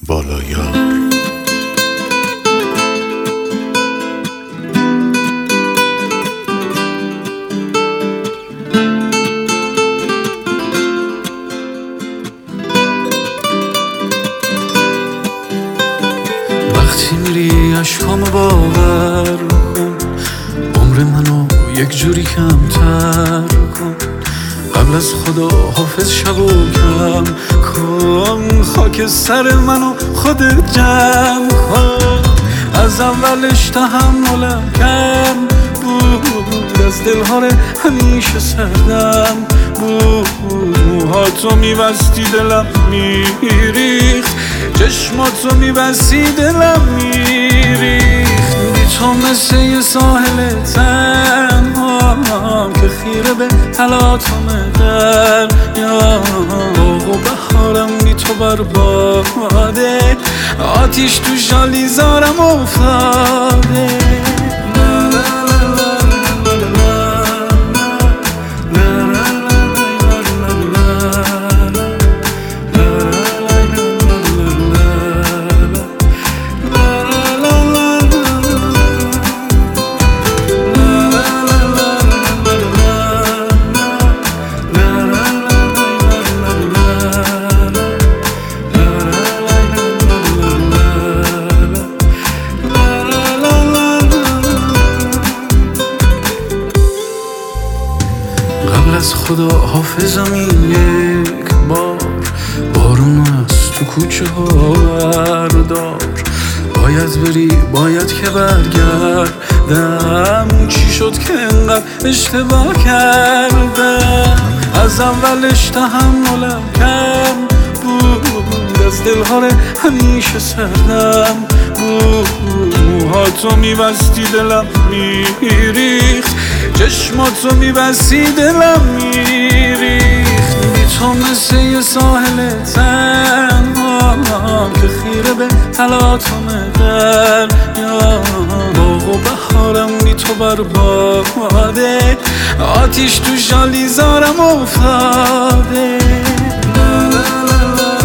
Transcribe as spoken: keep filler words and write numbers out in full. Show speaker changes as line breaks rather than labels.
بالا یار.
وقتی میری عشقامو باور کن، عمر منو یک جوری کمتر کن. قبل از خدا حافظ شبو کم کن، خاک سر منو خودت جمع کن. از اولش تحملم کم بود، از دلها همیشه سردم بود. موهاتو میبستی دلم میریخت، چشماتو میبستی دلم میریخت. بی تو مثل یه ساحل تنهام که خیره به حالاتم دریا. باغ و بهارم بی تو برباده، آتیش تو شالیزارم افتاده. قبل از خدا حافظم این یک بار، بارون از تو کوچه ها بردار. باید بری باید که برگردم، چی شد که انقدر اشتباه کردم. از اولش تحملم کم بود، از دلها همیشه سردم بود. موهاتو میبستی دلم میریخت، چشماتو میبستی دلم میریخت. بی تو مثل یه ساحل تنهام که خیره به حالاتم دریا. باغ و بهارم بی تو برباده، آتیش تو شالیزارم افتاده.